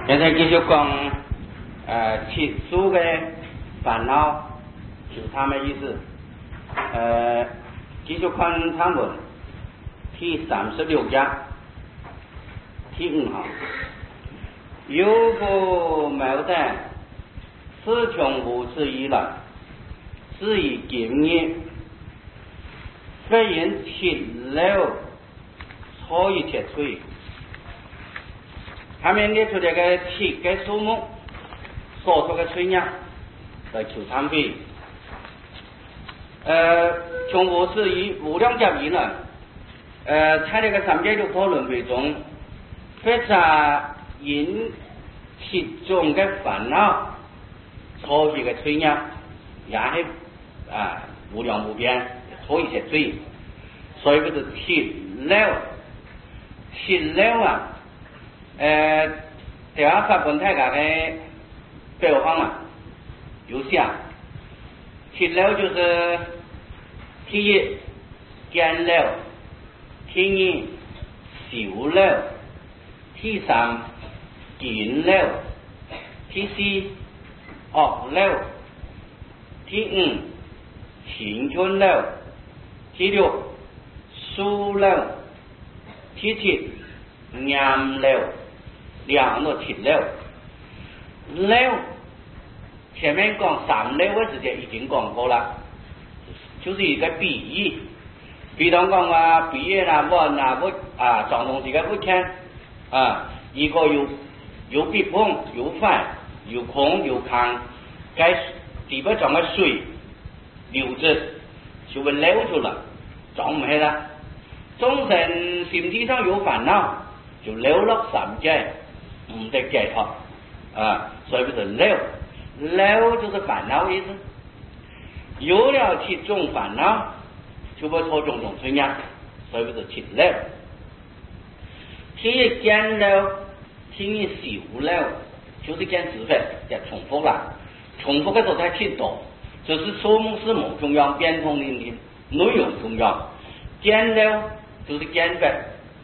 现在继续讲，七数的烦恼，就他们意思。继续看长文第36章第5行，有个矛盾，自从无始以来，是以今日非人七六，所以切吹。下面列出这个七个数目，所说的吹呢，来求参比。从无始以无量劫以来，在这个三界六道轮回中，非常因七种的烦恼，所以的吹呢，也是无量无边，所以才吹。所以不是七六啊。台湾法官太家的标方啊，有写七六就是第一见六，第二少六，第三见六，第四惡六，第五青春六，第六疏六，第七啱六。两个七六，前面讲三六的时间已经讲过了，就是一个比喻，比方讲毕业啦、问啦、装东西的不看一个有比碰、有反、有空、有康，该地不装的水流着，就会流出了，装唔起了。众生心地上有烦恼，就流落三界。唔得解脱所以不是六就是烦恼的意思。有了七种烦恼，就会错种种存呀，所以不是七六。第一见六，第二少六，就是见智慧，也重复了。重复的时候才听懂，就是数目是某重要，变通灵灵，内容重要。见六就是见慧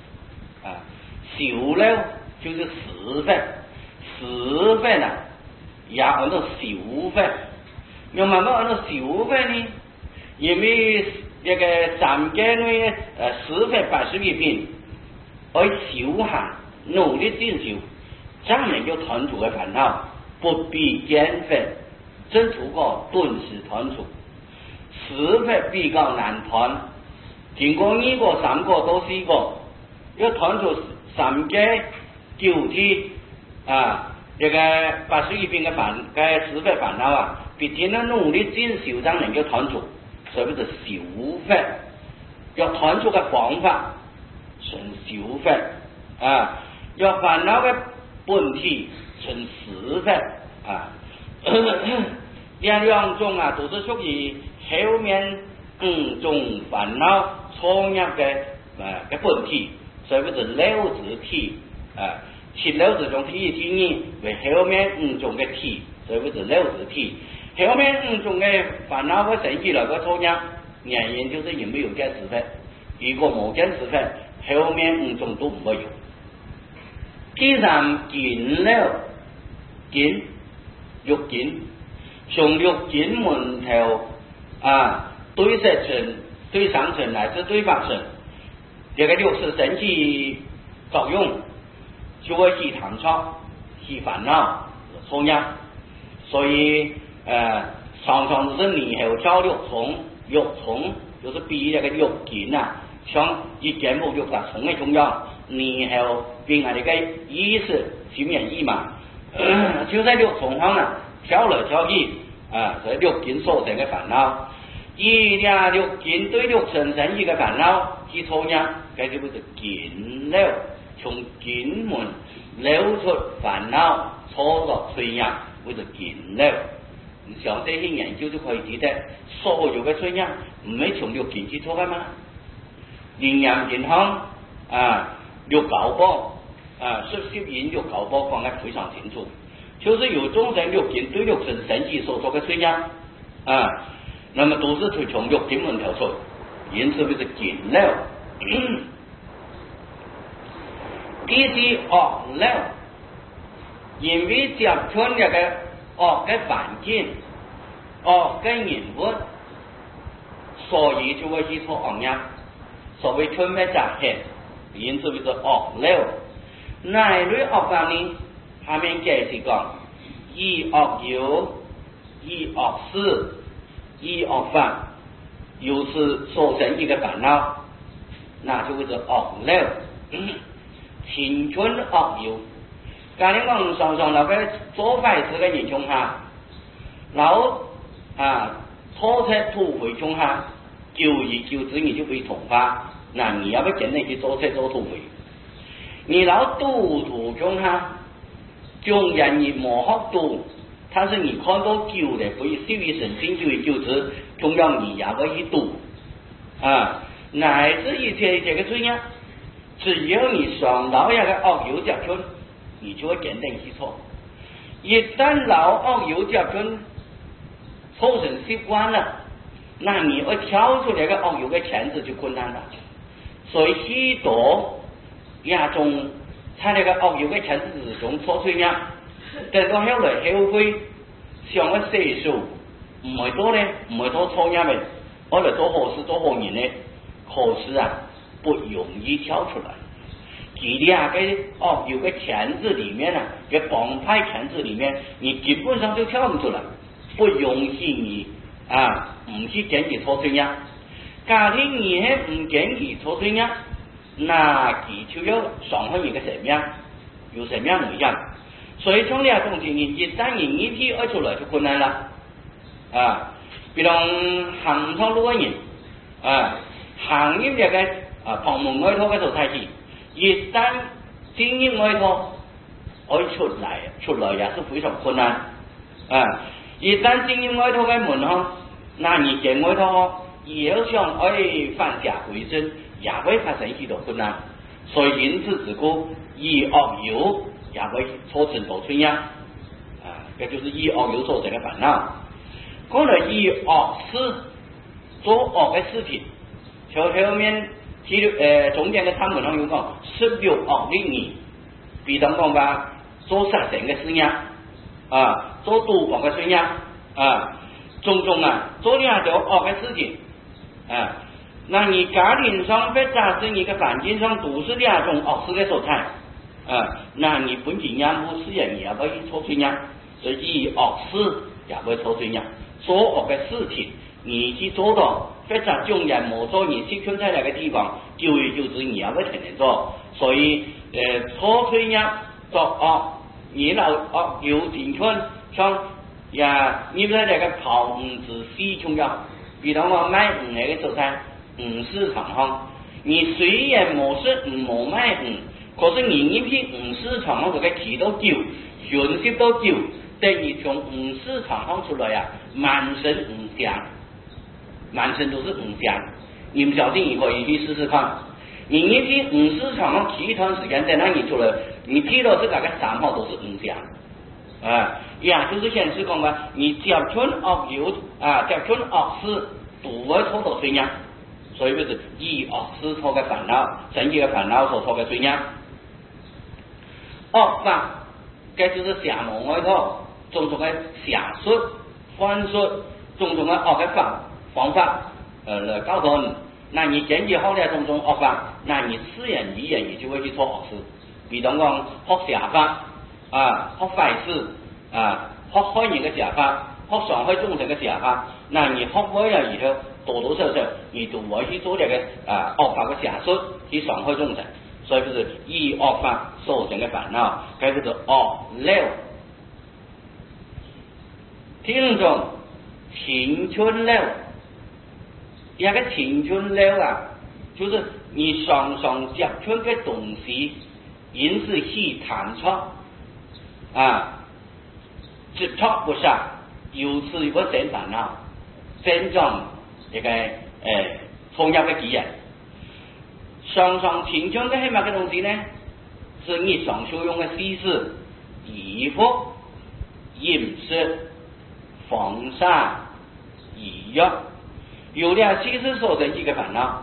少六。就是实分，实分呢，也按照小分。为什么按照小分呢？因为这个三界内十分81品，而修行努力进修，才能够断除的烦恼，不必减分，真除过顿时断除。十分比较难断，经过2个、3个到4个，要断除三界。9体这个81品的十分烦恼必定要努力进修才能够断除，所以是修分。要断除的方法纯修分要烦恼的本体纯实分两种都是属于后面5种烦恼创业的本体，所以是六字体七六字中第一、第二为后面5种的体，所以是六字体。后面5种的烦恼会升起来个错呢，原因就是因为有见识分。如果冇见识分，后面5种都唔会有。第三见六，见欲见，从欲见门头对色尘、对上尘乃至对法尘，这个就是神奇作用。就会起唐朝，起烦恼，错呀。所以常常是年后交六重就是比那个六见像一件木六的重的重要。年后变下这个意识心眼意嘛，就在六重上跳来跳去所以六见所成的烦恼，六见对六尘生一个烦恼，是错呀，这就是见六。从见门流出烦恼，错落吹呀，或者见六。像这些研究就可以知道，所有的吹呀，唔係從六見之初噶嘛。營養健康六九波攝引六九波講得非常清楚，就是有眾生六見對六塵神奇所做的吹呀那麼都是從六見門頭出，因此就是見六。第四惡六， 因为接触那个恶的环境、恶的人物，所以就会去做恶业，所谓春灭杂hed因此叫做恶流。哪类恶法呢？下面解释讲，以恶有，以恶事，以恶法，又是所成一个烦恼，那就叫做恶流。青春恶有，假如我常常那个做坏事的人中下，然后拖车土匪中下，久而久之你就被同化，那你要不真的去做车做土匪？你老赌徒中下，众人你莫学赌，但是你看到旧的可以受于神经，久而久之，同样你也会去赌乃至一切这个罪业，只要你上到一个恶有接触，你就会坚定去错。一旦老恶有接触，造成习惯了，那你要跳出来个恶有的圈子就困难了。所以许多种在那个恶有的圈子之中错罪业，等到后来后悔，上个岁数唔会多呢，唔会多错业的，我来做好事做好人呢，可是不容易跳出来。其他个恶有个圈子里面个帮派圈子里面，你基本上就跳不出来，不容许你唔去坚持错罪业。假如你系唔坚持错罪业，那佢就要伤害你嘅生命，有生命危险。所以从呢个东西，你一旦你一批二出来就困难了比如行错路嘅人行入这个旁门外头嘅做太子，一旦进入外头，可以出来也是非常困难一旦进入外头嘅门那你进外头要想反下回正，也会发生许多困难。所以因此之故，以恶有也会造成多罪业这就是以恶有所成的烦恼。过来以恶事做恶的事情，就后面中间的他们有讲16恶的人，比如讲吧，做杀人的事业做赌博的事业种种做两条恶的事情那你家庭上或者是你的环境上都是两种恶事的所在那你本身也没事你也会错罪业，所以以恶事也会错罪业。做恶的事情你去做到，或者众人没做，你习惯在那个地方，久而久之你也会天天做。所以错罪业作恶，你老恶有进圈像你在那个跑五子西重要，比如我卖那个所在市场上，你虽然没卖可是你一批市场上这个起到酒，讯息到酒，等于从市场上出来满身香，满身都是香。你们小弟你可以去试试看，你一批市场上起一段时间，等到你出来，你提到这个3号都是香就是显示讲你接触恶有接触恶事都会错到罪业。所以就是以恶事错嘅烦恼，成嘅烦恼所错嘅罪业。恶法，这就是邪魔外头种种嘅邪术、幻术，种种嘅恶嘅方法来教导你。那你坚持好了种种恶法，那你自然而然你就会去做恶事。比如讲学邪法学坏事学害人嘅邪法，学伤害众生嘅邪法，那你学会了以后，多多少少你都会去做这个恶法嘅邪术，去伤害众生。所以就是以恶法所成嘅烦恼，这叫做恶流。听众青春流，一个青春流就是你常常接触嘅东西，因此去探索接触不上，由此一个生烦恼，生长一个创业嘅机人。常常青春嘅系乜嘅东西呢？是日常所用嘅知识、衣服、饮食、防晒、医药，有了知识所成一个烦恼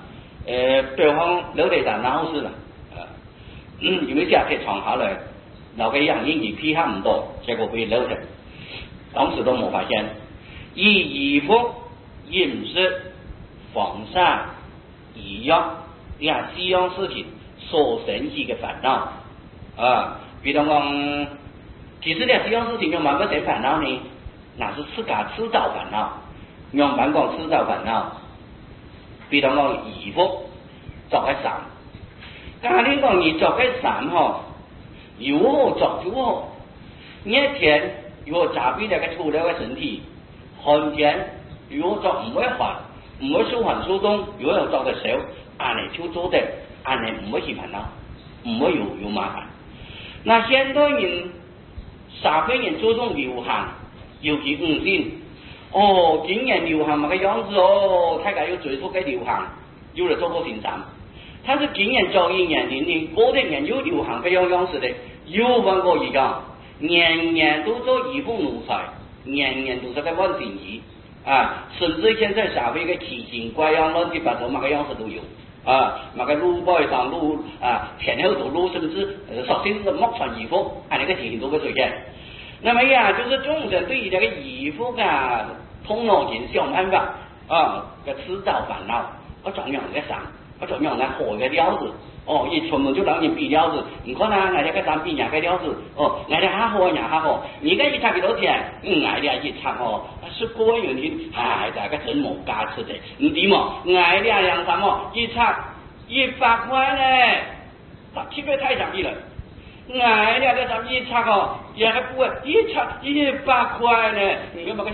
比方楼地大闹事了因为假期长下来留个人而批下唔多，结果被留着，当时都冇发现。以衣服、饮食、房产、医药这四样事情所引起的烦恼啊，比如讲，其实这四样事情用蛮不谁烦恼呢？那是自家制造烦恼，用蛮讲制造烦恼。比如讲衣服做个衫，家你讲你做个衫吼，如何做就好，一天如果假比那个粗料的身体。寒天如果做唔會寒，唔會舒寒舒冬，如果又做得少，按嚟就做得，按嚟唔會起煩惱，唔會有麻煩。那現代人社會人注重流行，尤其5年，哦，今年流行乜個樣子哦，大家要追溯嘅流行，有嚟做個欣賞。但是今年做一年的，過啲年又流行嘅樣子的，又揾過一樣，年年都做衣服奴才。年年都是个万金衣啊，甚至现在社会个奇形怪样、乱七八糟，乜个样子都有啊，乜个撸包上撸啊，前后都撸，甚至首先是莫穿衣服，那个情形都会出现。那么呀，就是众生对于这个衣服啊，通脑筋想办法啊，个制造烦恼，我怎样个衫，我怎样个好个料子。哦，一出门就让人比料子，你看呐，俺这个衫比人家个料子，哦，俺这还好，人还好，你个一擦几多钱？俺这一擦哦，10个元的，哎，大个真冇价值的，唔掂嘛？俺这两衫哦，一擦100块呢，特别太便宜了。俺这个衫一擦哦，也个布一擦100块呢，你看那个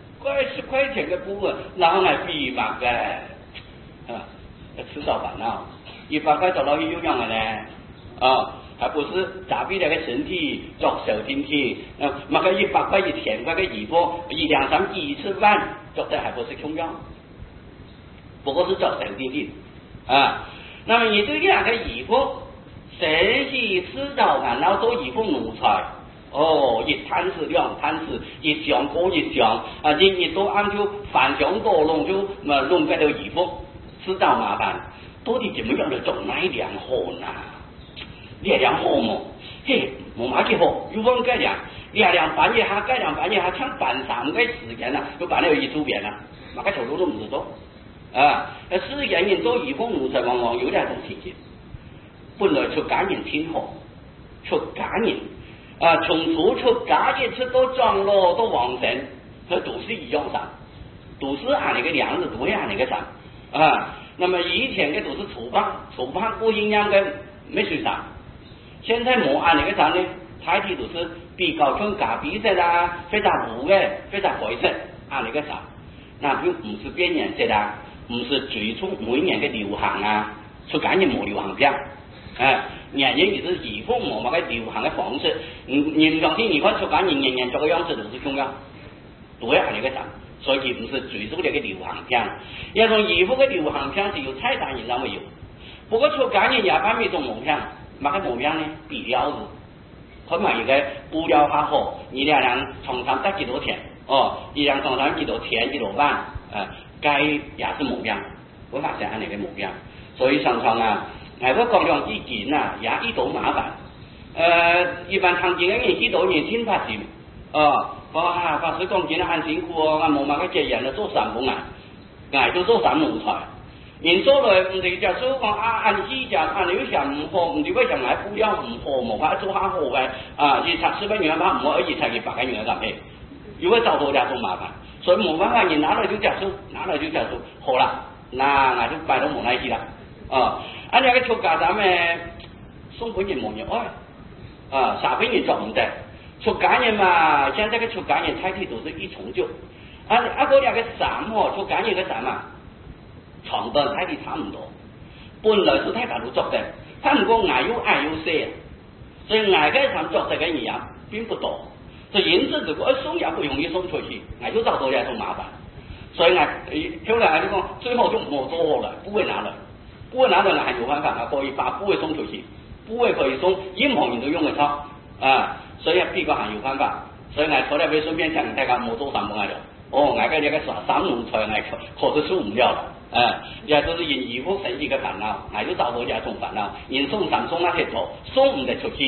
10块钱的布，然后还比嘛个，啊，迟早烦恼。100块做到有用的呢，啊，还不是咋比那个身体做小身体，那个100块1000块的衣服，一两三几次饭做的还不是重要，不过是做小身体啊。那么你这样的衣服，谁去制造烦恼做衣服奴才？哦，一摊子两摊子，一箱过一箱啊，人一都按就反箱多弄就弄个衣服，制造麻烦。到底怎么样的做哪一辆好呢？这辆好么？嘿，冇嘛几好，有份改良，这辆半夜还改良半夜还抢半3个时间啦，就办了一周遍啦，那个头路都唔知道啊。时间人做衣服奴才往往有两种情形，本来出家人挺好，出家人啊，从出家人出到长老到王神，这都是一样衫，都是按那个样子，都是按那个衫啊。那么以前的都是粗胖不营养的没水衫，现在冇按那个衫呢，太体都是比较像咖啡色啦，非常糊的，非常灰色，按那个衫，那就不是变颜色啦，不是最初每年的流行啊，出家人冇流行片，年年就是衣服冇个流行的方式，你相信你看出家人年年这个样子都是重要，都要按那个衫。所以不是最初的个流行片，那种衣服的流行片是有菜单人那么有，不过出家人也办一种模样，那个模样呢比料子，可能一个布料还好，你两床上得几多钱哦，一两床上几多钱几多万，该也是模样，我发现按那个模样，所以常常啊，我讲讲以前啊也遇到麻烦，一般常见的人遇到人挺发心，法师讲今日很辛苦哦，我冇乜个接人嚟做散工啊，挨都做散奴才。人做来唔係就所講按時就按你想唔好，唔知為什麼布料唔好，冇法做下好嘅啊，一拆10元嘛，唔可以拆100個元咁嘅，如果找到就做麻煩，所以冇辦法，人拿來就接受，好啦，那我就擺到冇耐事啦，按呢個出家咱們送本人冇人愛，社會人做唔得。出家人嘛，现在个出家人太体都是一重就，嗰两个衫哦，出家人个衫嘛，长短太体差唔多，本来是大家都做的，他唔过矮又细，所以矮个衫做得个一样并不多，所以因此如果送也不容易送出去，矮就找到来种麻烦，所以后来就讲最后就冇做了，不会拿了还有办法，可以把布会送出去，布会可以送，任何人都用得着啊。所以比較還有辦法，所以我坐在微信邊上，大家冇做什麼了。我個這個散奴才，我可是受唔了了。也就是因衣服生起嘅煩惱，我就找到這種煩惱。因送衫送那些做，送唔得出去，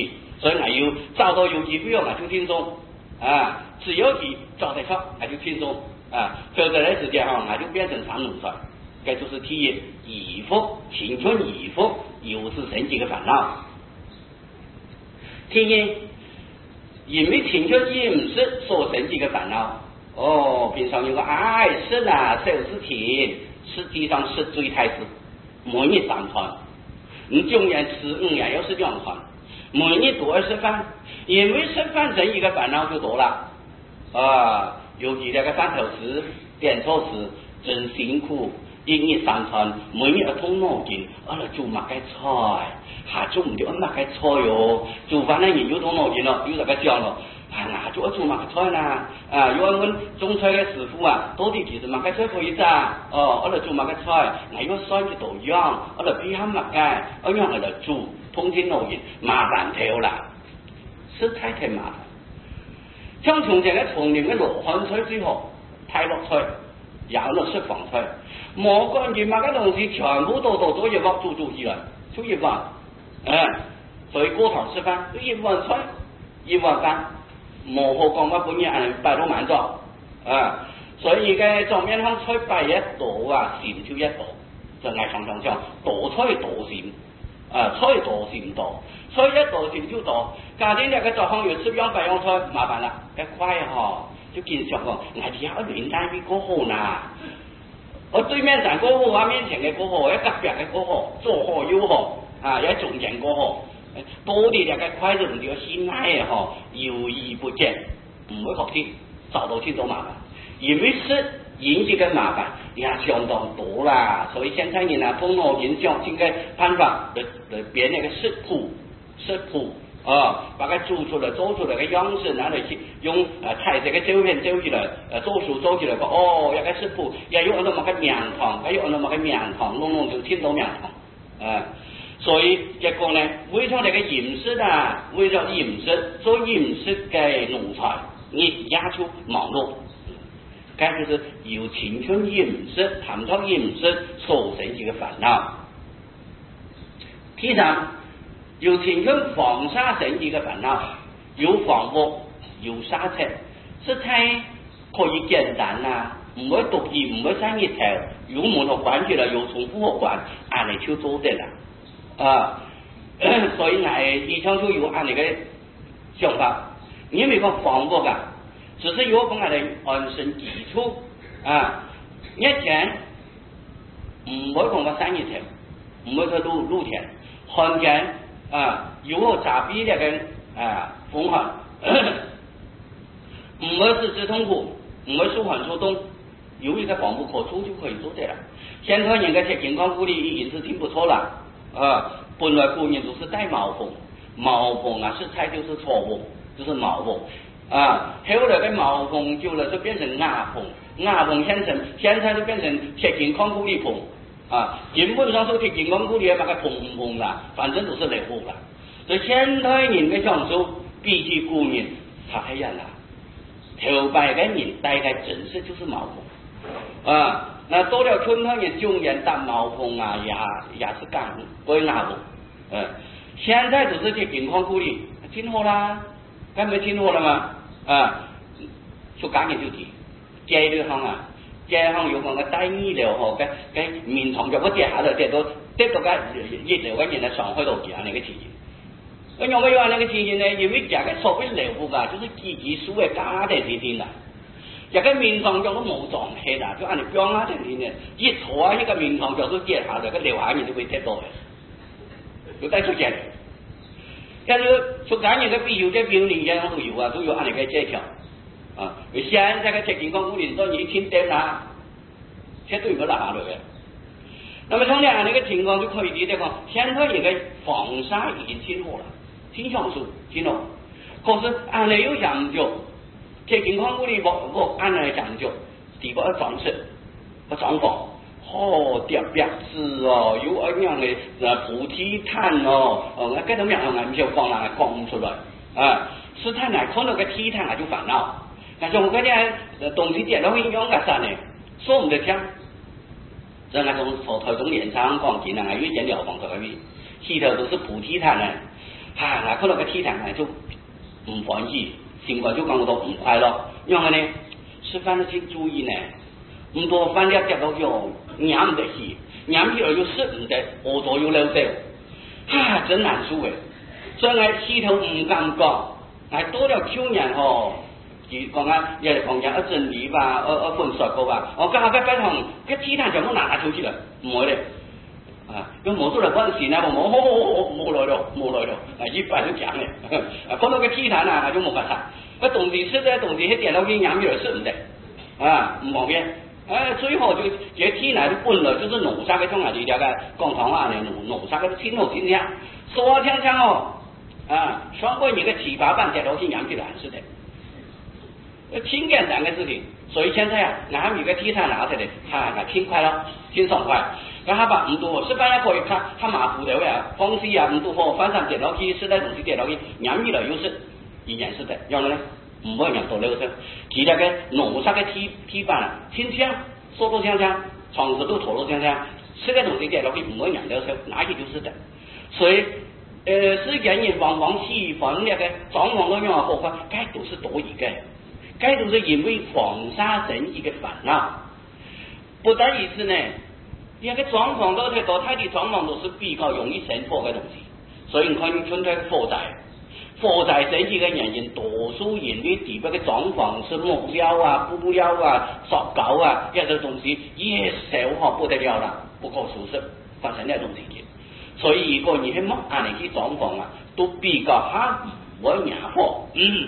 所以我要找到有机不用就轻松啊，只有去找得上就轻松啊，否则的时间就变成常奴才，这就是体验衣服青春衣服又是神奇的烦恼。体验因为青春饮食所神奇的烦恼平常有个食手是甜，实际上是最太是每日3餐，你中间吃5样又是2餐，每日都要吃饭，因为吃饭这一个烦恼就多了尤其那个饭头吃点错吃真辛苦，一日3餐，每日要通脑筋，做乜嘅菜，下做唔到乜嘅菜哟，做饭呢人要通脑筋咯，要大家讲咯。做乜嘅菜啦？要问中菜嘅师傅到底其实乜嘅菜可以咋？做乜嘅菜？要酸嘅豆样，批下乜嘅，样嚟煮，通天脑筋，麻烦透啦，实在太麻烦。像从前嘅丛林嘅罗汉菜最好，泰洛菜，然后释放菜，莫关键乜嘅东西全部都做一碗煮起来，就一碗，所以锅头吃饭就一碗菜，一碗饭。冇好讲乜本嘢摆到满座所以嘅桌面上菜摆一道禪就一道，就嗌常常講道菜道禪菜道禪道，菜一道禪就道，家啲嘅作項要10樣8樣菜，麻煩啦，一塊就見上講，嗌啲下亂帶啲嗰號嗱，我對面站嗰號面前嘅嗰號，一隔壁嘅嗰號，左號右號一中間嗰號。多啲嘅筷子唔要先挨猶豫不決，唔會學啲找到先多麻煩，因為是引起嘅麻煩也相當多啦，所以現在人通過影響這個辦法來編那個食譜把它煮出來做出來嘅樣式拿嚟去用彩色嘅照片照起來做書做起來一個食譜也有按照乜嘅麵湯，也有按照乜嘅麵湯弄就天到麵湯所以結果呢，為咗你嘅飲食為咗飲食做飲食嘅奴才，你壓出忙碌，這就是由青春飲食談到飲食所生起嘅煩惱。第三，由青春防沙生起嘅煩惱，有防護，有剎車，是太可以簡單唔會獨意，唔會生一條，有門學關係啦，有重複學關，你就做得啦。所以以上就有按你嘅想法，你沒講防護噶，只是有講的安身基礎一前唔會講個生意條，唔會個路條，看見有個詐騙嘅風寒，唔會是直痛苦，唔會舒緩出動，有一個防護可出就可以做得了。現在人嘅健康護理已經是挺不錯了。本來古人都是戴毛縫，毛縫食材就是錯誤，就是毛縫後來嘅毛縫久了就變成瓦縫，瓦縫現在就變成鐵健康護理縫基本上是鐵健康護理把它縫唔縫啦，反正都是類護啦。所以現代人嘅享受比起古人差太遠啦，頭擺嘅人戴嘅真是就是毛縫那到了春天人中原打毛縫也是乾歸瓦縫現在只是去健康護理挺好啦，咁咪挺好啦嘛出家人就提街呢行街行有講嘅低醫療嘅面床就嗰隻下就跌到嘅醫療嘅人喺上海度見下你嘅情形，咁有冇話你嘅情形呢？因為這個所謂療護就是自己屬嘅家庭之天啦。一個面床就都冇撞氣啦，就按你講下定天嘅，一坐一個面床就都跌下嚟，個流下面就會跌到嘅，就帶出現。但是出家人嘅必要嘅病理嘅都有都有按你嘅技巧現在嘅鐵健康護理都已經掂啦，絕對唔拿落嘅。那麼從這樣的一個情況就可以理解講，現在人嘅防沙已經挺好了，挺享受，挺好。可是按你有講究。鐵健康護理我按嚟講究，第一個要裝飾，個裝潢，疊壁紙有一樣嘅菩提炭嗰種樣唔少放啦，講唔出來是太難看到個體炭就煩惱。但是我嗰啲東西跌落去用嘅啥呢？說唔得聽，就係從台中連廠講見有一間療房在嗰邊，裏頭都是菩提炭看到个体坛就唔欢喜，心肝就感觉到唔快乐。因为呢，吃饭的请注意呢，唔多饭店食到药，养唔得起，养起来又食唔得，饿到又流掉，真难受诶。所以我起头唔敢讲，系多了去年吼。講啊，又係講緊一陣理吧，分術個吧。我家下嘅同嘅體壇就冇拿跳出嚟，唔會咧。咁冇做嚟嗰陣時咧，冇來咯，一般都講咧。講到個體壇啊，就冇辦法。個同時識咧，同時喺電腦機養咗識唔得，唔方便。最後就這體壇本來就是農殺嘅種啊，呢條嘅廣東話呢，農殺嘅天後天聽，說聽聽哦，雙倍你個七八半電腦機養起來是的。挺简单的事情，所以现在啊，俺有个体坛拿出来，挺快乐，挺爽快。然后把唔多，是大家可以看，他马虎的呀，方式啊，唔多好，翻上电脑机，时代东西电脑机，养起来又是依然是的，要呢，唔会养多流程。其他个农杀个体板啊，挺香，速度香，床子都妥落香，这个东西电脑机唔会养流程，哪里就是的。所以世间人往往喜欢那个装潢都用好看，该都是多余的。这都是因为黄沙神医的烦恼，不但如此呢，那个状况都太多，他的状况都是比较容易生火的东西，所以你看春天火灾神医的原因，多数因为地表的状况是木料啊、布料啊、石膏啊，这些东西也烧好不得了了，不可收拾，发生那种事情。所以如果你去木安那些状况啊，都比较好，我养火，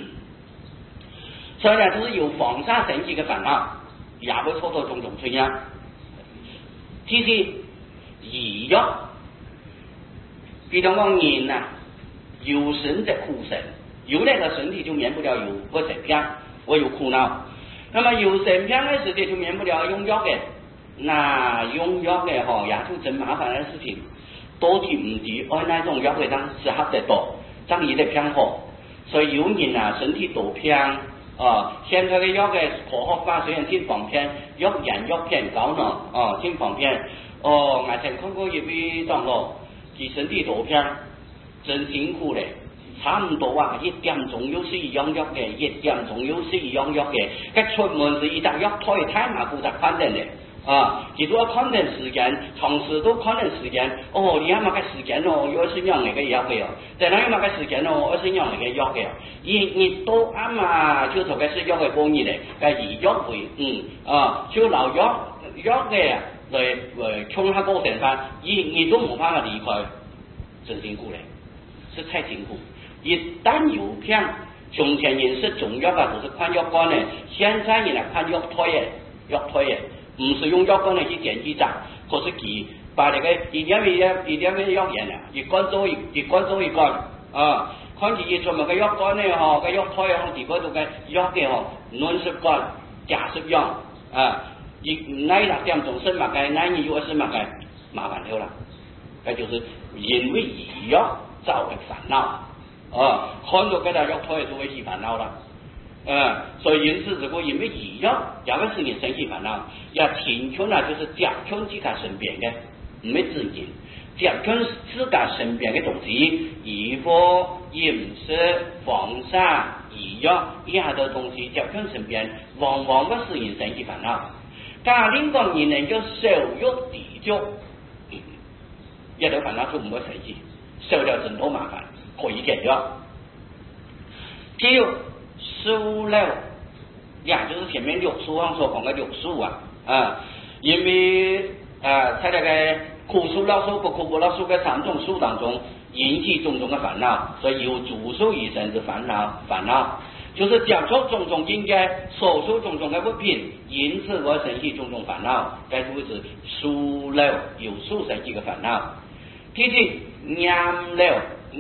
所以呢，都是有黄沙神奇的烦恼，也会受到种种摧样。其实医药，比方讲人呐，有神的苦神，有那个身体就免不了有个神病，我有苦恼。那么有神病的时间就免不了用药的，那用药的也就真麻烦的事情，多提唔提，按那种药的当适合得多，这样也得偏好。所以有人啊，身体多偏。现在的药嘅科學化雖然挺方便，藥人藥偏高呢，挺方便。我曾看過一位長老，佢身體多偏，真辛苦咧，差唔多啊，1點鐘又是一樣藥嘅，1點鐘又是一樣藥嘅，佢出門是一隻藥推太麻負責看人咧。其實我看人時間，同時都看人時間，你有冇個時間有20樣嚟嘅藥嘅哦，但係有冇個時間20樣嚟嘅藥嘅哦，你都啱嘛，就同佢是藥嘅工業嚟，嘅以藥為就留藥嘅嚟衝下高成翻，你都冇辦法離開，真辛苦咧，是太辛苦。一旦有片，從前人是中藥啊，都是看藥罐嘅，現在人嚟看藥推嘅。唔是用藥罐嚟去點擊扎，可是佢把那個一點藥鹽啊，一罐做一罐看住一做埋個藥罐咧個藥推自嗰度嘅藥嘅90罐加10樣那6點鐘生物嘅，那你又是乜嘅，麻煩了啦。這就是因為醫藥造嘅煩惱看到嗰啲藥推就會起煩惱啦。所以因此如果因為醫藥有個事情生起煩惱，要聽從啊，就是接近自家身邊嘅，唔係自己接近自家身邊嘅東西，醫科、飲食、防沙、醫藥以下嘅東西接近身邊，往往個事情生起煩惱。家庭個人能夠少喐地足，一到煩惱就唔會生起，少了很多麻煩，可以解決。只有熟了就是前面6書上所講嘅6書因為在那個苦書老書和苦老書嘅3種書當中引起種種嘅煩惱，所以有主書而生之煩惱就是接觸種種境界，所受種種嘅物品，因此而生起種種煩惱，這就是熟了有書生起嘅煩惱。其次念了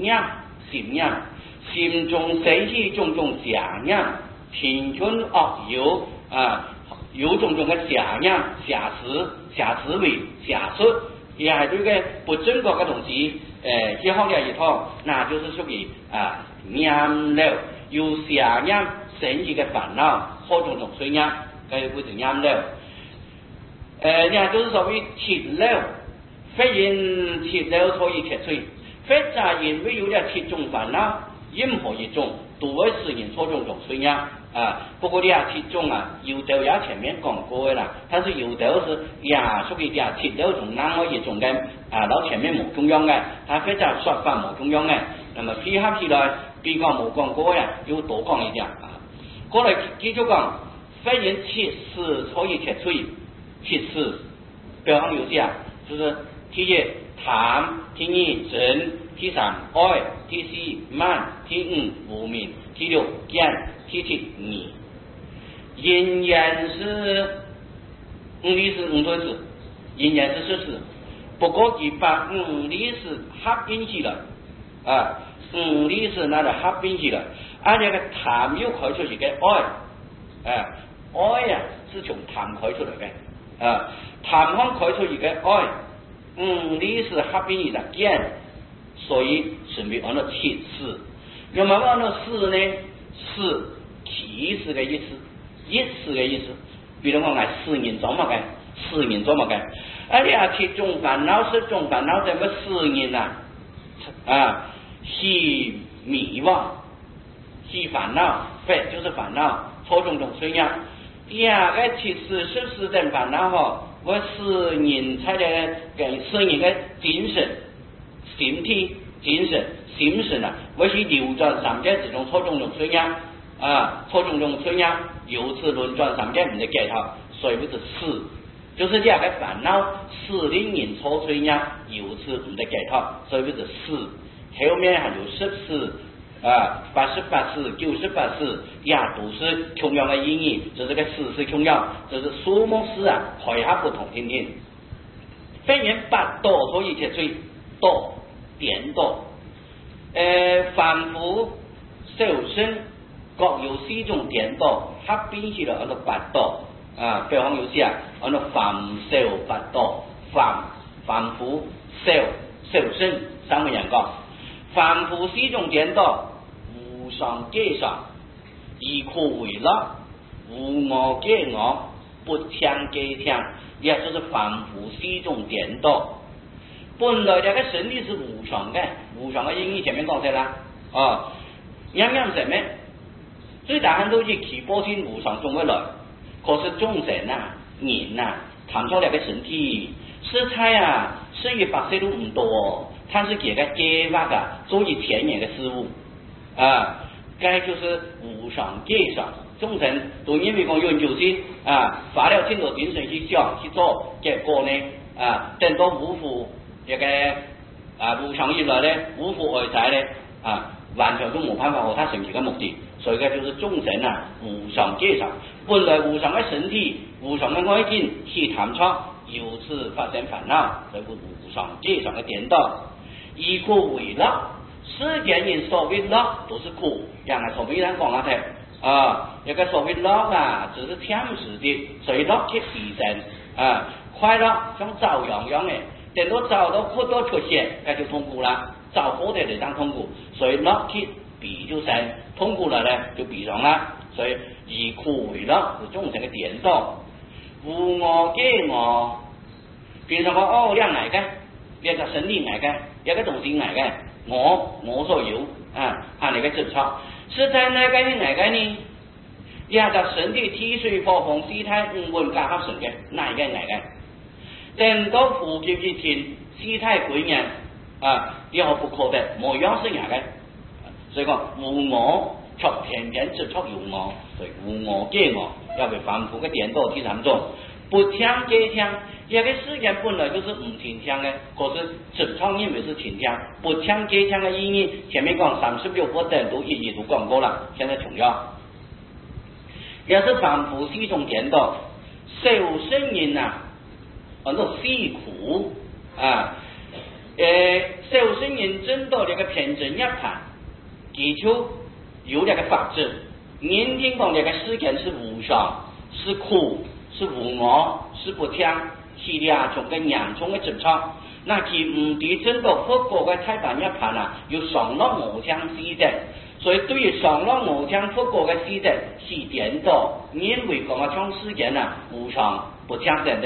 心中生起種種邪念，貧困惡有有種種嘅邪念、邪思維、邪術，也係對嘅不正確嘅東西，結合了以後，那就是屬於念了有邪念生起嘅煩惱，或種種罪孽，佢會是念了。也就是所謂切了，非因切了所以切罪。 或者因为有了7种烦恼，任何一种都会使人错综中水呀不过呢7种有的也前面讲过的啦，但是有的是也属于7种中哪个一种的到前面冇中央的，它或者说法冇中央的，那么配合起来比较冇讲过呀，要多讲一点过来继续讲，非人7事所以切水7事，比方有些就是第一贪，第二嗔，第3愛，第4慢，第5無明，第6見，第7疑。因缘是理是5對事，因缘是事實，不過佢把理是合併起來理是那個合併起來，而且個貪又開出嚟嘅愛愛是從貪開出嚟嘅貪方開出嚟嘅愛理是合併起來見，所以成為按照7事。那麼按照4呢？4起是嘅意思，一是嘅意思。比如講4人做乜嘅？4人做乜嘅？而且7種煩惱10種煩惱怎麼4人是迷惘，是煩惱，非就是煩惱，錯種種水呀。第二個7事10事等煩惱我使人才的使人的精神、身體、精神、心神我是流轉三界之中錯種種水呀錯種種水呀，由此輪轉三界唔得解脫，所以不是4，就是這個煩惱使令人錯水呀，由此唔得解脫，所以不是4。後面還有10事88事、98事也都是同樣的意義，就是個事是同樣，就是數目事配合不同聽聽。非人8道所以切水道點道凡夫受生各有4種點道，合併起來按照8道比方有些按照凡受8道，凡夫受生三個人講，凡夫4種點道。無常界常，以苦為樂，無我界我，不聽界聽，也就是凡夫4種顛倒。本來這個身體是無常的，無常的意義前面講咗啦，樣樣什麼？最大限度是起波心無常中的來，可是眾生人談出來的身體，色彩生於白色都唔多，但是這個計劃做以前沿的事物。該就是無常界常，眾生都因為講有救心發了很多精神去想去做，結果呢等到無復一個無常以來呢，無復外在呢完全都冇辦法和他成其個目的，所以個就是眾生無常界常，本來無常的身體、無常的外境去談出，由此發生煩惱，所以無常界常的顛倒，以苦為樂。世間人所謂樂都是苦，讓我從別人講下睇一個所謂樂只是暫時的，所以樂即彼身快樂像朝陽一樣的，等到找到苦都出現，那就痛苦了，找苦的就當痛苦，所以樂即彼就身，痛苦了呢就彼上了，所以以苦為樂是眾生的顛倒，無我界我，平常講兩個一個身體兩個，一個東西兩個。我所有那個執着是在哪個呢？一個身體體水火風四態5蘊加合成嘅哪個？等到呼吸一天四態歸元任何不可得，冇樣是哪個？所以講無我卻偏偏執着有我，所以無我界我要被反覆嘅顛倒第3種。不聽界聽，一個世間本來就是唔聽聽的，可是執着認為是聽聽。不聽界聽的意義，前面講36個等都一一都講過了，現在重要。也是凡夫4種顛倒，受生人很多死苦受生人真到這個偏正一盤，祈求有這個法則，認定講這個世間是無常，是苦。是無我，是不聽，是2種嘅2種嘅執着。那其唔地真到佛國嘅太板一盤要上落無聽四者，所以對於上落無聽佛國嘅四者是顛倒，因為講像世間無常不聽等等，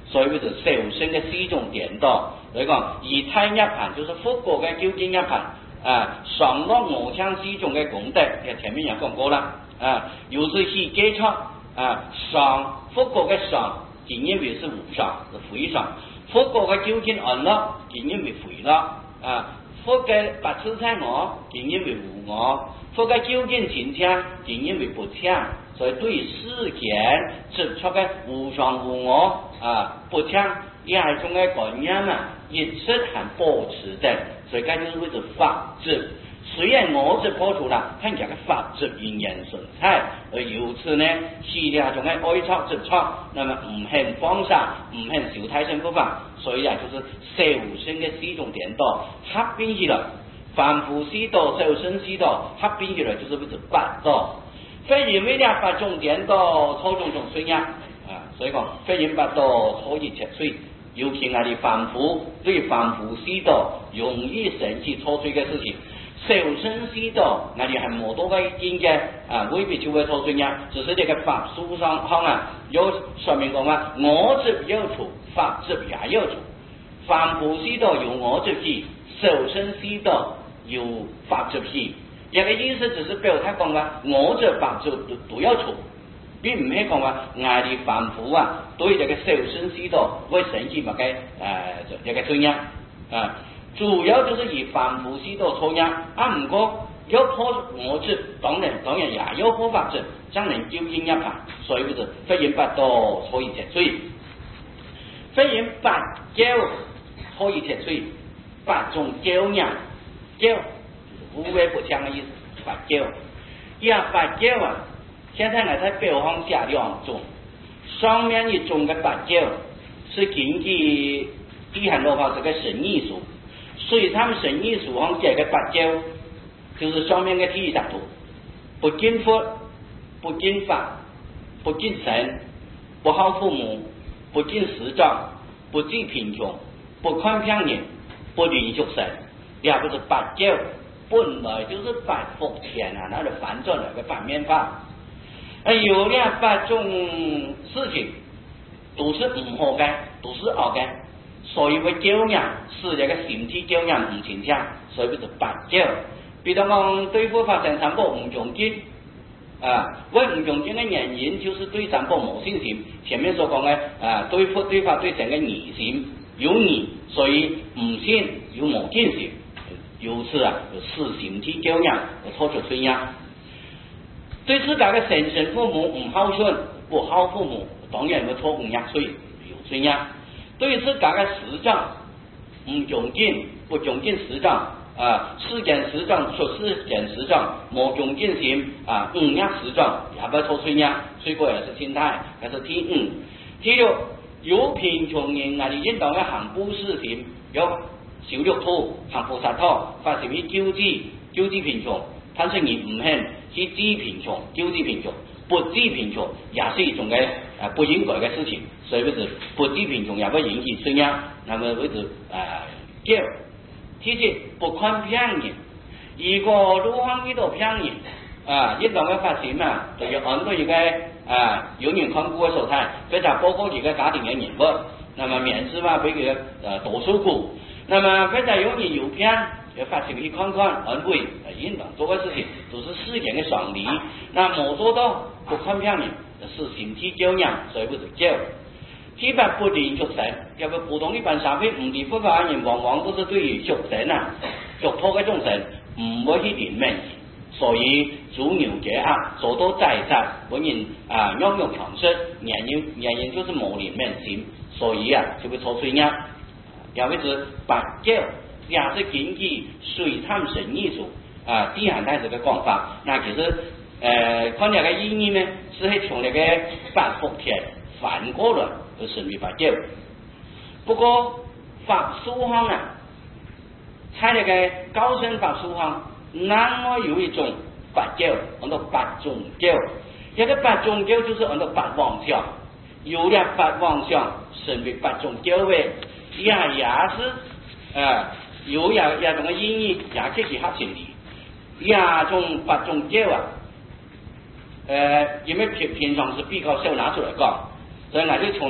所以就是受身嘅四种颠倒。所以讲以太一盘就是复国嘅究竟一盘上落我腔四种嘅功德，前面也讲过了又是以基础上复国嘅上，竟因为是无上是非上，复国嘅究竟安乐，竟因为非乐复嘅白痴猜我，竟因为无我，复嘅究竟前腔，竟因为不腔。所以对世间指出嘅无上无我不腔，也系种嘅概念一直还保持的，所以这就是为着法治。虽然我是破除了，看起来法治仍然存在，而由此呢，系列种嘅爱错执错，那么唔肯放下，唔肯受太身不法，所以就是受身嘅四种颠倒合并起来，凡夫四道、受身四道合并起来，就是为着八道。非因为了八种颠倒，错种种水呀所以讲非因八道错一切水。尤其我哋凡夫对凡夫四道容易生起错水嘅事情，受身四道我哋系冇多嘅境界未必就会错水呀。只是这个法书上有说明讲我执有处，法执也有处。凡夫四道有我执起，受身四道有法执起。一个意思只是表达讲我执法执都有处。并唔系讲我哋凡夫对这个受身四道会生起乜嘅一个罪业主要就是以凡夫四道错业唔过有破我执，当然也有破法执，将能究竟一盘，所以就是非因八道错一切罪，非因八教错一切罪，八种教业教无为不强的意思，八教八教现在我在表方下两种，上面一种的八教是根据地汉罗法这个神意术，所以他们神意术方这个八教就是上面的第一大图，不敬佛，不敬法，不敬神，不好父母，不敬师长，不济贫穷，不宽평人，不吝俗神，也不是八教，本来就是八福田那就反转了个反面法。有了八种事情都是唔好嘅，都是恶嘅，所以会教人使这个身体教人唔清楚，所以就是八教。比如讲对佛法生三宝唔恭敬为唔恭敬的原因就是对三宝冇信心。前面所讲嘅对佛对法对神嘅疑心有疑，所以唔信有冇见心，由此就使身体教人就拖出罪业。对自家的生父母唔孝顺，不孝父母，当然会错误业税，有罪业。对自家的师长唔恭敬，不恭敬师长世间师长出世间师长，冇恭敬心误业师长，也不错罪业。罪过也是心态，也是第五。第六，有贫穷人哋应当嘅行布施心，有小玉兔行菩萨道，发什么救济贫穷，但是你唔肯去治贫穷，救济贫穷，不治贫穷也是一种嘅不应该嘅事情，所以就是不治贫穷也不引起罪业，那么为之叫。第七，不宽평人，如果路方遇到평人应当嘅发心就要按照一个有人看顾嘅手态，非常包括一个家庭嘅人物，那么免治俾佢多受苦，那么非常有人有偏。要发心去看看安慰应当做嘅事情，都是世间嘅常理。那冇做到不宽평人，是身体教人，所以不是教。第八，不吝俗神，因为普通一般社会唔理佛法嘅人，往往都是对于俗神俗托嘅众神唔会去怜悯，所以煮牛节做到宰杀，本人样样强势，原因就是冇怜悯心，所以就会错罪业。也为是八教。也是根据水产神意术地汉太子的讲法，那其实看这个意义呢，是去从那个八福田反过来就成为八教。不过法术方在那个高深法术方，那么有一种八教，按照八种教，这个八种教就是按照八妄想，有了八妄想，成为八种教的，也是有也种嘅意义，也即是合情理。也种八种教因为平常是比较少拿出来讲，所以我就从那个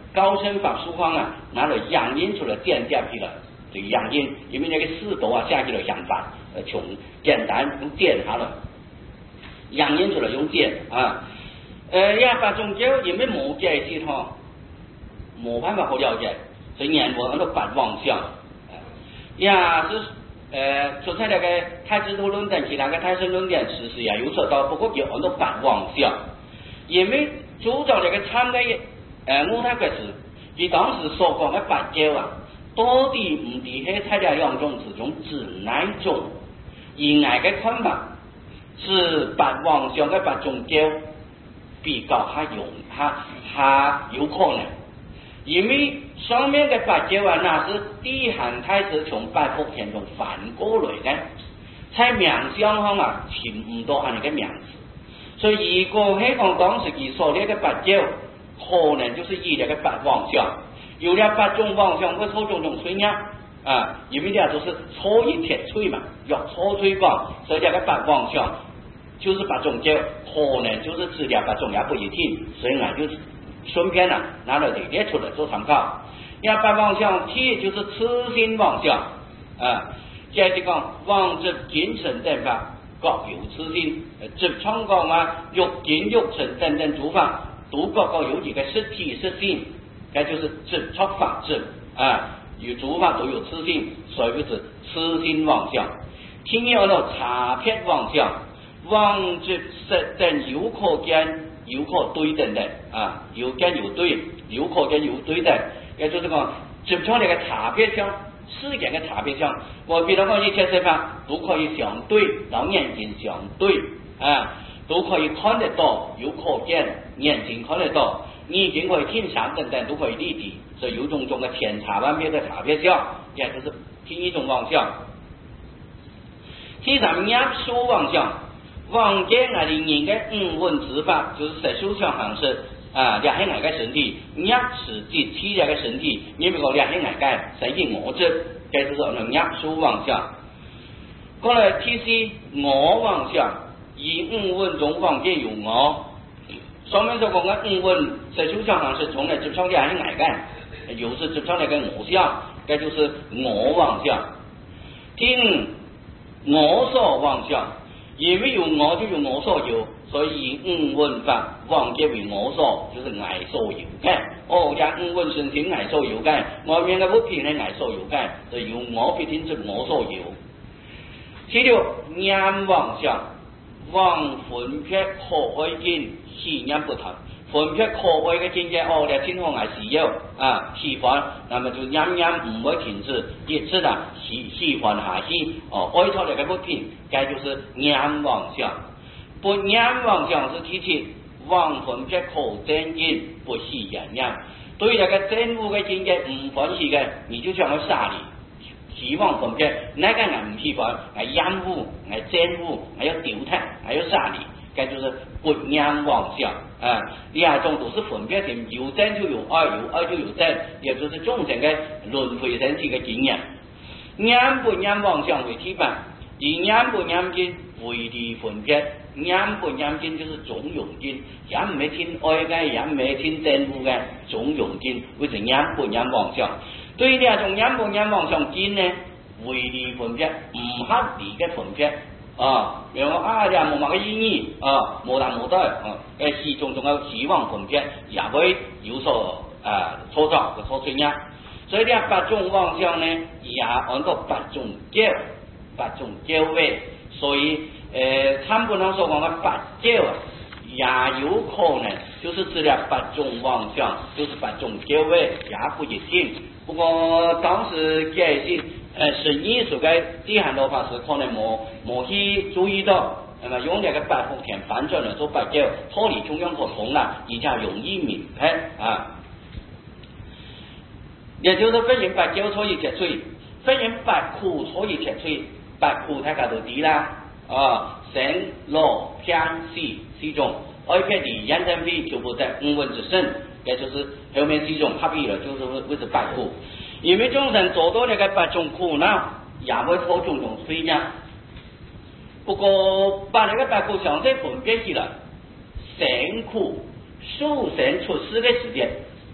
高深法书方啊，拿了养阴出来垫下去了，这个养阴，因为那个四斗啊下去了养法，穷简单用垫它了，养阴出来用垫啊，呀把中间因为冇解系统，冇办法好了解，所以念我很多反妄想，呀是。出在那个太子图论等其他个太深论点实施呀有所到，不过有很多反妄想，因为主张这个参的五太个是，佢当时所讲的八教啊，到底唔係喺睇下兩種之中指哪一種？而外嘅看法是八妄想嘅八種教比較下有可能。因为上面的八教啊，那是地汉太子从八福田中反过来的，在名相上啊，尋唔到係個名字。所以如果係講當時佢所列嘅八教，可能就是以那個八妄想，有了八種妄想，會錯種水呢啊，因為呢就是錯一鐵吹嘛，要錯吹法，所以這個八妄想就是八種教，可能就是指了八種也不一定，所以呢就是。顺便呢，拿了这列出来做参考。要八妄想体就是痴心妄想啊，接着讲妄执精神等法各有痴心，执创讲啊欲见欲成等等诸法，都各有一个实体实性，这就是执创法执啊，有诸法都有痴心，所以就是痴心妄想。听有了差别妄想，妄执实等有可见。有可对等的啊，有跟有对，有可跟有对等，也就是讲，执创那个差别相，事件的差别相，我比如讲一切事法都可以相对，然后眼睛相对啊，都可以看得到，有可见，眼睛看得到，眼睛可以听想等等都可以立体，所以有种种的天差万别的差别相，也就是听一种妄想。第三压缩妄想。妄见啊，人的五蕴之法就是在手上行式啊，两黑眼个身体，压持即起两个身体，你不讲两黑眼个身体我执，这就是能压缩妄想。过来第四我妄想，以五蕴中妄见有我，上面所讲的五蕴在手上行式，从来执上两黑眼个，又是执上那个我相，这就是我妄想。第五我所妄想。因为有我就有我所有，所以五蕴法妄见为我所，就是我所有嘅。哦，也五蕴身體我所有嘅，外面嘅物品係我所有嘅，就有我必定是我所有。第六念妄想，妄分別可愛見，喜念不同。分別可愛嘅境界，哦，你今後係需要啊喜歡，那麼就念念唔會停止，一直啊喜歡下去，哦，愛錯嚟嘅物品，這就是念妄想。不念妄想是提起妄分別可真因，不喜人念。對那個真悟嘅境界唔歡喜嘅，你就將佢殺你。希望分別，那個人唔喜歡，係厭惡，係真悟，係要丟棄，係要殺你。這就是不念妄想啊，兩種都是分別性，有真就有愛，有愛就有真，也就是眾生嘅輪迴身體嘅經驗。念不念妄想為提辦，以念不念經為離分別，念不念經就是總用經，也唔係聽愛嘅，也唔係聽真悟嘅，總用經，為是念不念妄想。對兩種念不念妄想經呢，為離分別，唔合理嘅分別。啊，比如啊，你冇乜嘅意義啊，冇大冇大啊，係種種嘅希望分別，也會有所錯雜嘅錯出現。所以呢八種妄想呢，也按照八種教位，所以參本上所講嘅八教啊，也有可能就是指了八種妄想，就是八種教位，也不一定。不過當時解釋。神醫所嘅地漢老法師可能冇去注意到，那麼用這個八福田反轉嚟做八教，脫離中央可通啦，而且容易明白啊。也就是分人八教所以鐵水，分人八苦所以鐵水，八苦大家都知啦啊，生老病死四種，愛撇離人生非就不在五蘊之身，也就是後面四種合意了，就是為是八苦。因為眾生做到那個八種苦惱，也會錯種種衰呢。不過把那個八苦詳細分別起來，生苦受生出世的時間，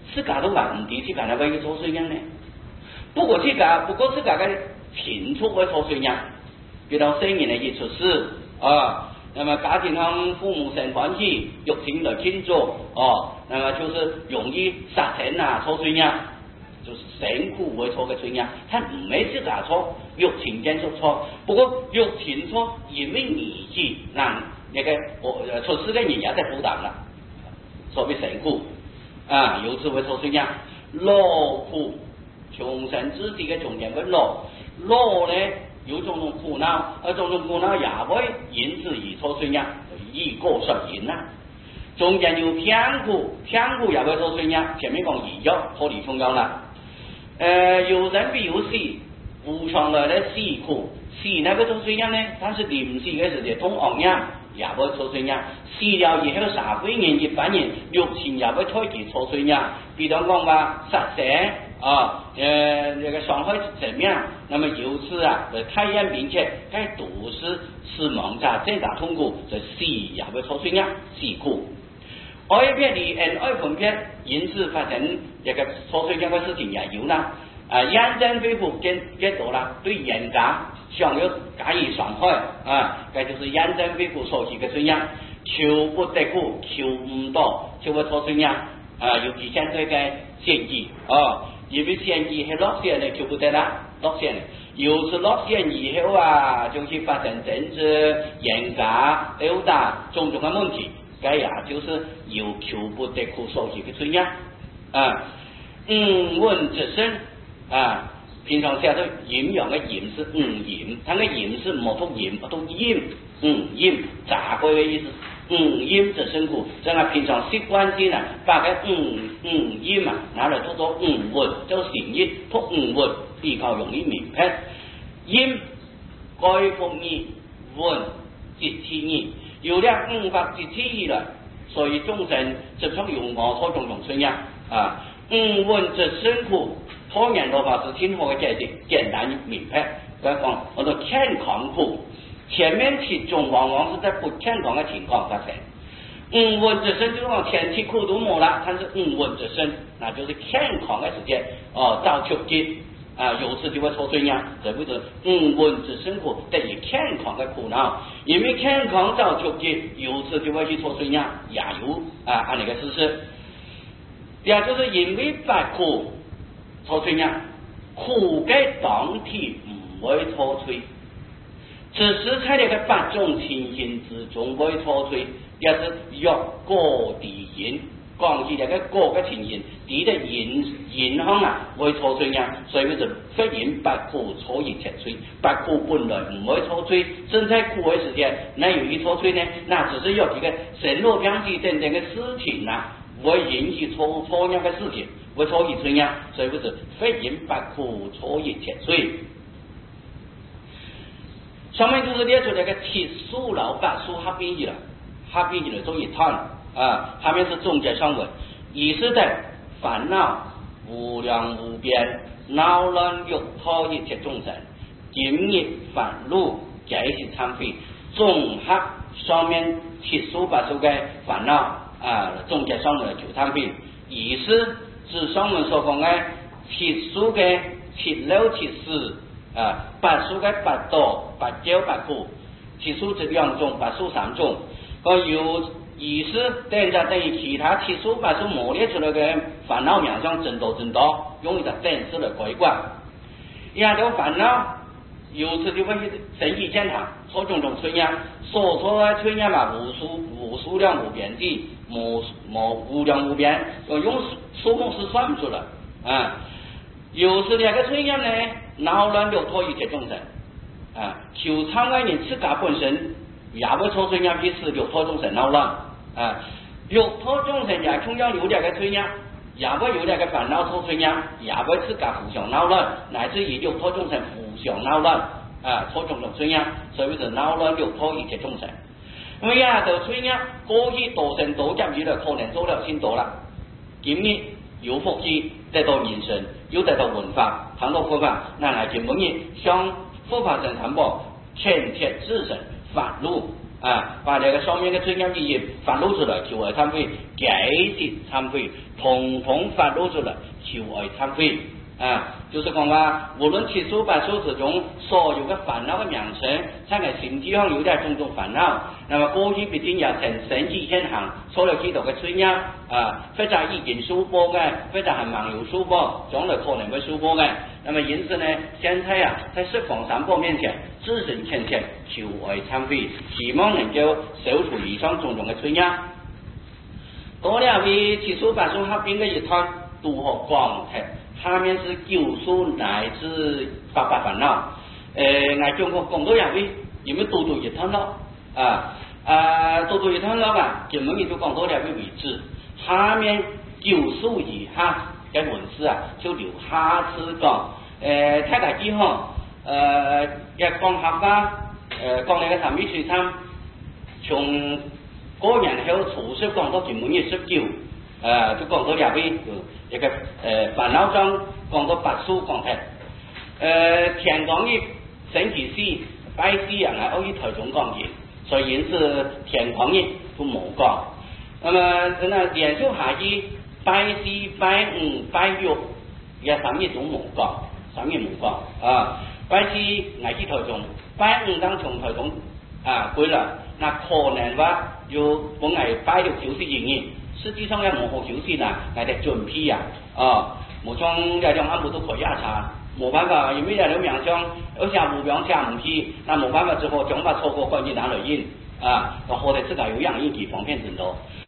自家都话唔对，自家那为去错水样呢？不过自家个情处会错水样，比如生人的一出事啊，那么家庭上父母生欢喜，欲情来庆祝哦，那么就是容易杀生啊，错水样。就是辛苦会错嘅水样，他唔係自家錯，欲情間所錯。不過欲情錯，因為年紀，嗱，那個出事嘅人也在負擔啦，所謂辛苦啊，由此會錯水樣。勞苦，窮生之地嘅中間嘅勞咧有種種苦惱，而種種苦惱也會因此而錯水樣，以果實因啦。中間有偏苦也會錯水樣，前面講醫藥脱離重要啦。有人必有死，無常來的死苦，死那個錯水樣呢？但是臨死嘅時節通惡樣，也會錯水樣。死了以後社會人一般人欲情也會採取錯水樣，比如講話殺生啊，那個傷害生命，那麼由此啊，太陽並且該都是死亡者最大痛苦，就死也會錯水樣，死苦。愛別離愛分別，因此發生一個錯水樣嘅事情也有啦。眼睛恢復更多啦，對人家想要加以傷害啊，這就是眼睛恢復所起嘅水樣，求不得苦，求唔到，就會錯水樣啊。尤其現在嘅嫌疑哦，因為嫌疑係落線嘅，求不得啦，落線。有時落線以後啊，就是發生爭執、嚴格、毆打種種嘅問題。這也就是有求不得苦所起嘅水樣啊。問之身啊，平常寫到陰陽嘅陰是陰，它嘅陰是冇讀陰，不讀陰，陰雜句嘅意思。陰之身苦，這樣平常習慣性啊，把個陰啊拿來讀作問，就成語讀問比較容易明白。陰該復義，問節氣義。有了法節氣義了，所以眾生就從有我所種種水樣啊。問之身苦，當然的話是挺好嘅解釋，簡單明白。比如講，我說健康苦，前面其中往往是在不健康嘅情況發生。問之身就是講前期苦都冇啦，但是問之身，那就是健康嘅時間哦，早出擊。有時就會錯水樣，這不是問之身苦，等於健康嘅苦惱，因為健康早出擊，有時就會去錯水樣，也有按那個事實。也就是因為八苦錯水樣，苦嘅當體唔會錯水，只是在那個八種情形之中會錯水，也是若果地因。講起那個果嘅情形，地的影響啊會錯水呀，所以就忽然八苦錯一切水，八苦本來唔會錯水，正在苦嘅時間，那有一錯水呢？那只是有幾個生老病死等等嘅事情啊，會引起錯樣嘅事情，會錯一水呀，所以就是忽然八苦錯一切水。上面就是列出那個七數老八數合併起來做一團。下面是總結上文，意識的煩惱無量無邊，惱亂欲脫一切眾生，今日煩惱皆是懺悔，綜合上面七數八數嘅煩惱總結上文就懺悔，意識指上文所講嘅七數嘅七六七四八數嘅八道八九八苦，七數這兩種，八數三種，有意識等於其他七數八數磨練出來嘅煩惱面上增多，用一個等式來規管。然後煩惱有時就會身體健康，錯種種水樣，所錯嘅水樣嘛，無數量無邊際，無量無邊，用數目是算不出來有時兩個水樣呢，惱亂欲脫一切眾生求參愛人自家本身也會錯水樣，去使欲脫眾生惱亂。欲脫眾生也同樣有兩個水樣，也會有兩個煩惱錯水樣，也會自家互相惱亂，乃至於欲脫眾生互相惱亂錯種種水樣，所以就惱亂欲脫一切眾生。咁呀，就水樣過去多生多劫以來，可能做了先多啦。今日有福氣得到人生，又得到文化，談到佛法，那來今日向佛法僧談報，前切自身煩惱把那个上面的专业意义发露出来，求爱忏悔，解释忏悔，统统发露出来，求爱忏悔。就是讲话，无论七书八书之中所有的烦恼的名称，在个心地上有点种种烦恼，那么过去必定也成神迹现行，做了几多嘅罪孽或者已经书播嘅，或者係盲有書播，將來可能會書播嘅。那麼因此呢，現在在十方三寶面前，自身虔切求愛懺悔，希望能夠消除以上種種嘅罪孽。多了為七書八書合併嘅一團，如何廣闊？下面是救贖乃至八百煩惱。我講到入去，有冇讀一趟咯？讀一趟咯根本亦都講到了嘅為止。下面救贖以下嘅文字就留下次講。睇大幾項，一講合法，講你嘅神秘水參，從個人後初識講到根本嘅19。就講到入去一個煩惱中講到八書講題，田講義星期四拜四人可以台中講義，所以因此田講義都冇講。那麼連續下去拜四拜五拜六也三日都冇講，三日冇講拜四我去台中，拜五當從台中回來，那可能話要本嚟拜六休息一日。實際上也冇好休息啦，我哋準備冇從這種安排都可以查，冇辦法，因為有兩種，而且目標下唔去，那冇辦法之後，將把錯過關鍵拿來印，我哋自己有樣印記方便很多。